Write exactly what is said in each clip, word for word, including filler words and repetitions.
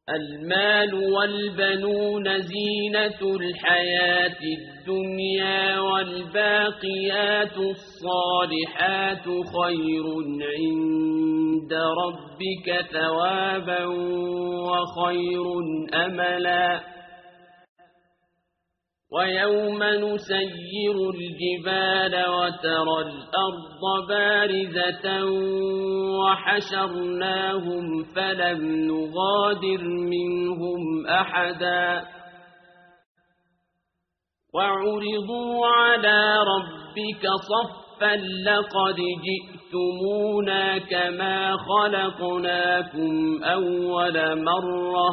المال والبنون زينة الحياة الدنيا والباقيات الصالحات خير عند ربك ثوابا وخير أملا ويوم نسير الجبال وترى الأرض بارزة وحشرناهم فلم نغادر منهم أحدا وعرضوا على ربك صفا لقد جئتمونا كما خلقناكم أول مرة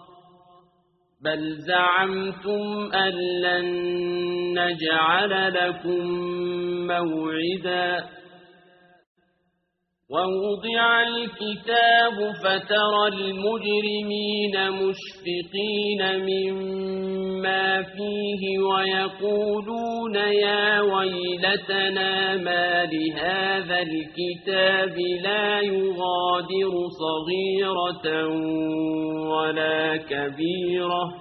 بل زعمتم أن لن نجعل لكم موعدا ووضع الكتاب فترى المجرمين مشفقين مما فيه ويقولون يا ويلتنا ما لهذا الكتاب لا يغادر صغيرة ولا كبيرة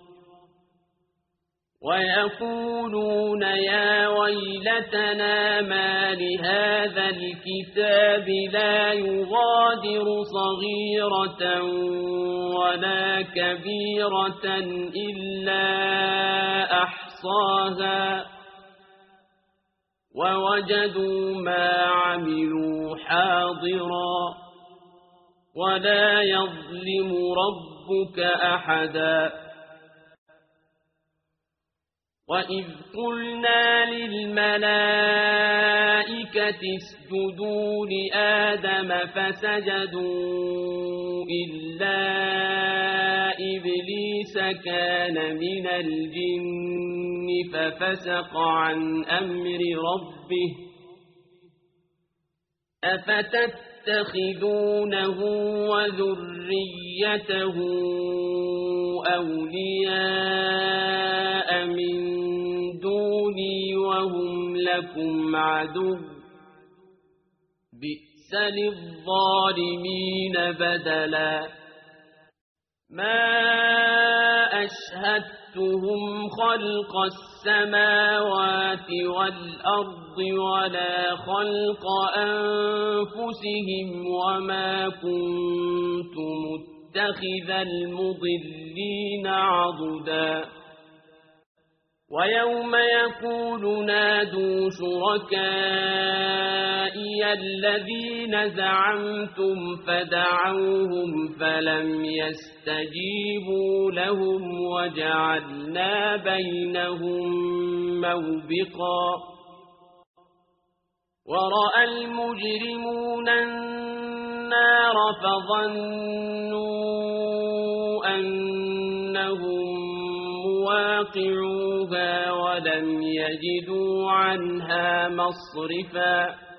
ويقولون يا ويلتنا ما لهذا الكتاب لا يغادر صغيرة ولا كبيرة إلا أحصاها ووجدوا ما عملوا حاضرا ولا يظلم ربك أحدا وإذ قلنا للملائكة اسجدوا لآدم فسجدوا إلا إبليس كان من الجن ففسق عن أمر ربه أفتتخذونه وذريته أولياء من دوني وهم لكم عدو بئس للظالمين بدلا ما أشهدتهم خلق السماوات والأرض ولا خلق أنفسهم وما كنت متخذ المضلين عضدا ويوم يقول نادوا شركائي الذين زعمتم فدعوهم فلم يستجيبوا لهم وجعلنا بينهم موبقا ورأى المجرمون النار فظنوا أنهم مواقعوها ولم يجدوا عنها مصرفا